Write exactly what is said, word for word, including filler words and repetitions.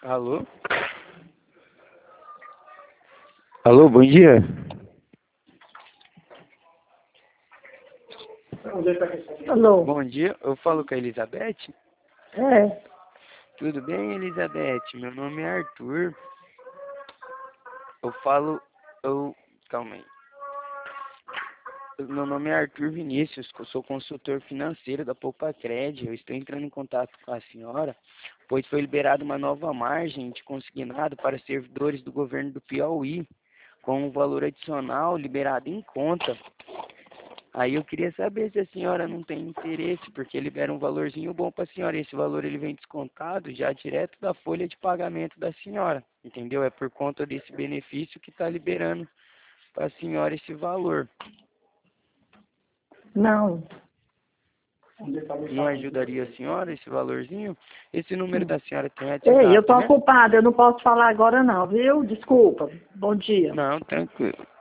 Alô? Alô, bom dia. Alô? Bom dia, eu falo com a Elizabeth. É, Tudo bem, Elizabeth? Meu nome é Arthur. Eu falo... Eu... Calma aí. Meu nome é Arthur Vinícius, eu sou consultor financeiro da Poupacred. Eu estou entrando em contato com a senhora, pois foi liberada uma nova margem de consignado para servidores do governo do Piauí, com um valor adicional liberado em conta. Aí eu queria saber se a senhora não tem interesse, porque libera um valorzinho bom para a senhora. Esse valor ele vem descontado já direto da folha de pagamento da senhora, entendeu? É por conta desse benefício que está liberando para a senhora esse valor. não. Não ajudaria a senhora esse valorzinho? Esse número da senhora tem Ei, eu WhatsApp, tô né? ocupada, eu não posso falar agora não, viu? Desculpa. Bom dia. Não, tranquilo.